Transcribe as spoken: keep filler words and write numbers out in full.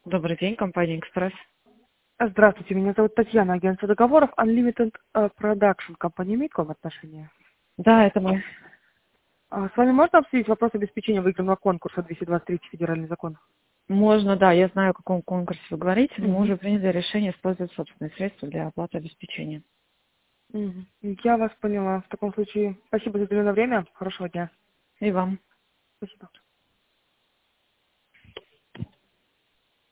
Добрый день, компания «Экспресс». Здравствуйте, меня зовут Татьяна, агентство договоров Unlimited э, Production. Компания имеет к вам отношение? Да, это мы. А, С вами можно обсудить вопрос обеспечения выигранного конкурса двести двадцать третий федеральный закон? Можно, да, я знаю, о каком конкурсе вы говорите. Мы Мгм. уже приняли решение использовать собственные средства для оплаты обеспечения. Мгм. Я вас поняла. В таком случае, спасибо за уделенное время. Хорошего дня. И вам. Спасибо.